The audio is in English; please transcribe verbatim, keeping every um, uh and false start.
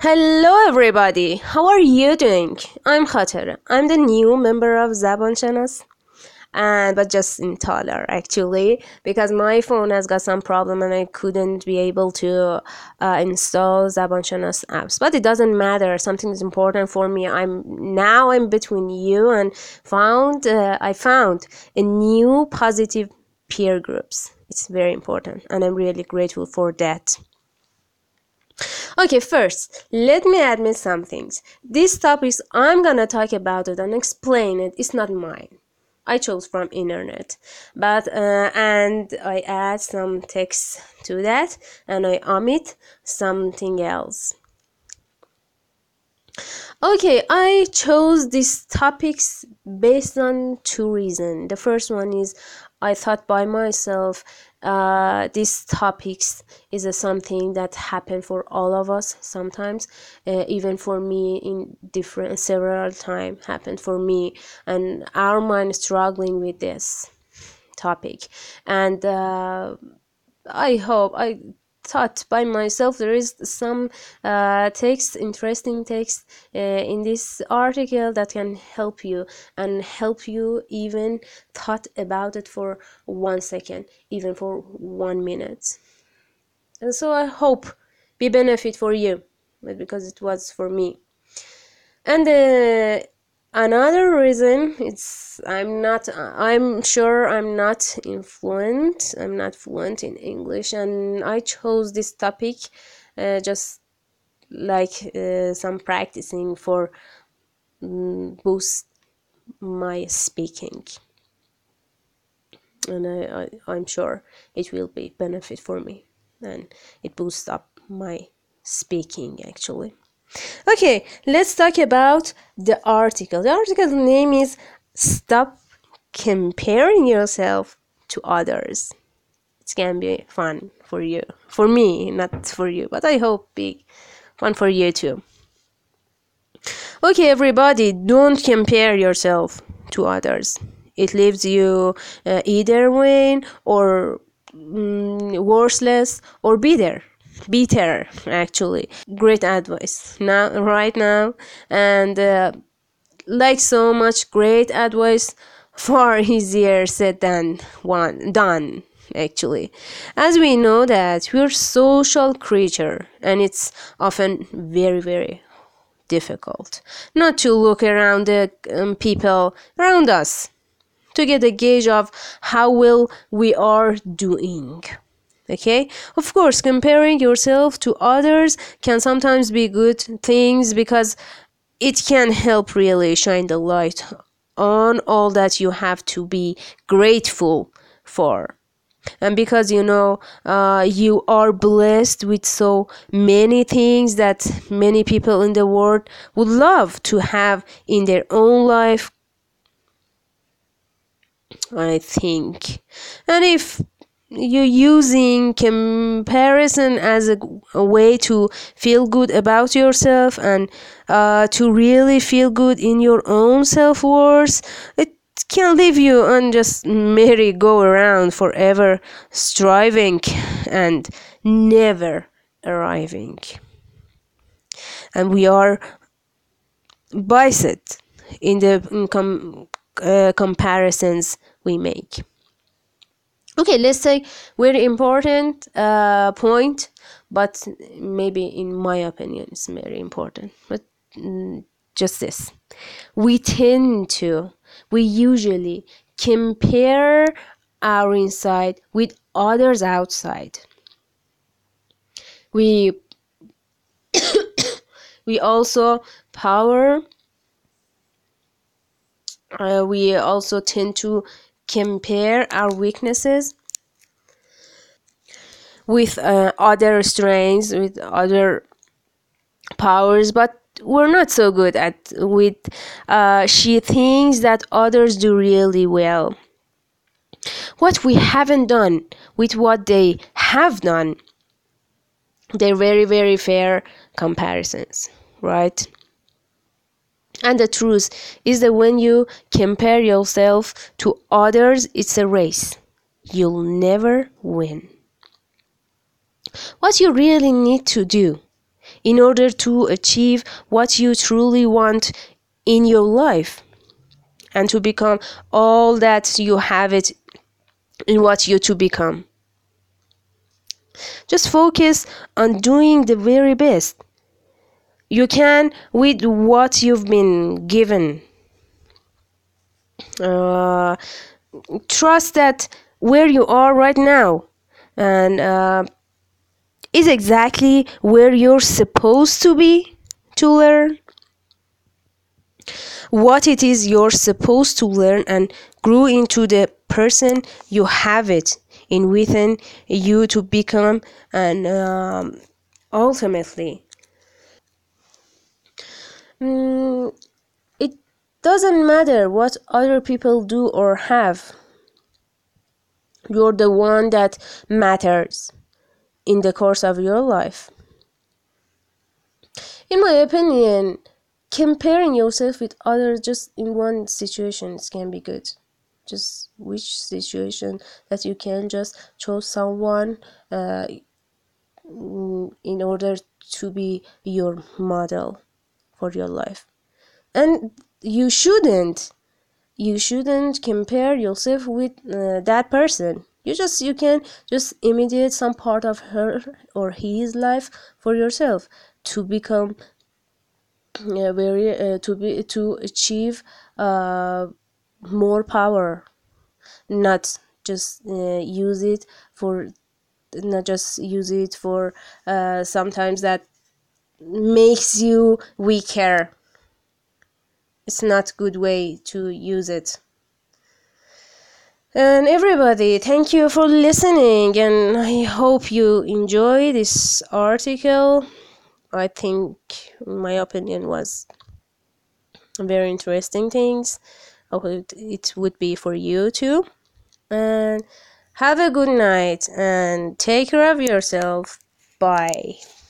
Hello everybody, how are you doing? I'm Khater. I'm the new member of Zaban Shanas, and but just in Talar actually, because my phone has got some problem and I couldn't be able to uh, install Zaban Shanas apps. But it doesn't matter. Something is important for me. I'm now I'm between you and found uh, I found a new positive peer groups. It's very important, and I'm really grateful for that. Okay, first, let me admit some things. These topics I'm gonna talk about it and explain it. It's not mine. I chose from internet, but uh, and I add some text to that, and I omit something else. Okay, I chose these topics based on two reasons. The first one is I thought by myself uh, these topics is a something that happen for all of us sometimes, uh, even for me in different several time happened for me, and our mind struggling with this topic, and uh, I hope I thought by myself there is some uh, text interesting text uh, in this article that can help you and help you even thought about it for one second, even for one minute, and so I hope be benefit for you, but because it was for me. And uh, another reason, it's I'm not I'm sure I'm not influent I'm not fluent in English, and I chose this topic uh, just like uh, some practicing for um, boost my speaking, and I, I I'm sure it will be benefit for me, and it boosts up my speaking actually. Okay, let's talk about the article. The article's name is Stop Comparing Yourself to Others. It can be fun for you. For me, not for you, but I hope be fun for you too. Okay, everybody, don't compare yourself to others. It leaves you uh, either win or mm, worthless or bitter. Bitter, actually. Great advice now, right now, and uh, like so much great advice, far easier said than one done. Actually, as we know that we're social creature, and it's often very very difficult not to look around the um, people around us to get a gauge of how well we are doing. Okay, of course, comparing yourself to others can sometimes be good things because it can help really shine the light on all that you have to be grateful for, and because you know uh, you are blessed with so many things that many people in the world would love to have in their own life, I think. And if you're using comparison as a, a way to feel good about yourself and uh, to really feel good in your own self-worth, it can leave you and just merry go around forever striving and never arriving. And we are biased in the in com- uh, comparisons we make. Okay, let's say very important uh, point, but maybe in my opinion it's very important. But mm, just this, we tend to, we usually compare our inside with others outside. We we also power. Uh, we also tend to compare our weaknesses with uh, other strengths, with other powers, but we're not so good at with uh, she thinks that others do really well. What we haven't done with what they have done, they're very very fair comparisons, right? And the truth is that when you compare yourself to others, it's a race. You'll never win. What you really need to do in order to achieve what you truly want in your life and to become all that you have it in what you to become. Just focus on doing the very best you can with what you've been given. Uh, trust that where you are right now and uh, is exactly where you're supposed to be to learn what it is you're supposed to learn and grow into the person you have it in within you to become. And um, ultimately mm, it doesn't matter what other people do or have. You're the one that matters in the course of your life. In my opinion, comparing yourself with others just in one situation can be good. Just which situation that you can just choose someone uh, in order to be your model for your life. And you shouldn't you shouldn't compare yourself with uh, that person. You just you can just imitate some part of her or his life for yourself to become uh, very uh, to be to achieve uh, more power, not just uh, use it for not just use it for uh, sometimes that makes you weaker. It's not a good way to use it. And everybody, thank you for listening, and I hope you enjoy this article. I think my opinion was very interesting things. I hope it would be for you too. And have a good night and take care of yourself. Bye.